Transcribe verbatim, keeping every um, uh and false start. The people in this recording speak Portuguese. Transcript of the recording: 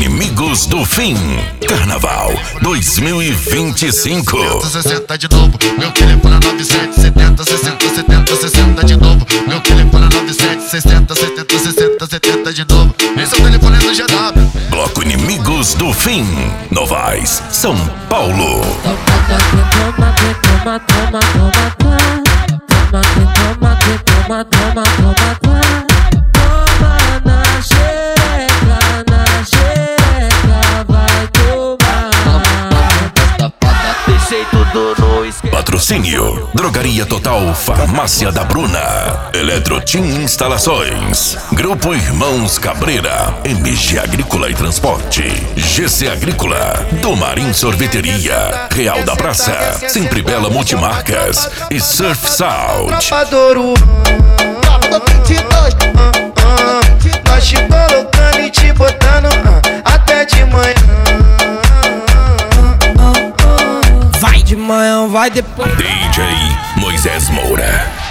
Inimigos do Fim. Carnaval dois mil e vinte e cinco. sessenta de novo, meu telefone é nove sete setenta sessenta setenta sessenta de novo. Meu telefone é nove sete sessenta setenta sessenta setenta de novo. Esse é o telefone do G W. Bloco Inimigos do Fim. Novais, São Paulo. Toma, toma, toma, toma, toma, toma, toma, toma, toma, toma, toma. Toma na xereca, na xereca, vai tomar. Deixei tudo no esquema. Patrocínio: Drogaria Total, Farmácia da Bruna, Eletrotim Instalações, Grupo Irmãos Cabreira, M G Agrícola e Transporte, G C Agrícola, Domarim Sorveteria, Real da Praça, Sempre Bela Multimarcas e Surf Sound. Padouro, vinte e dois, nós te colocando e te botando até de manhã. Vai de manhã, vai depois. D J Moisés Moura.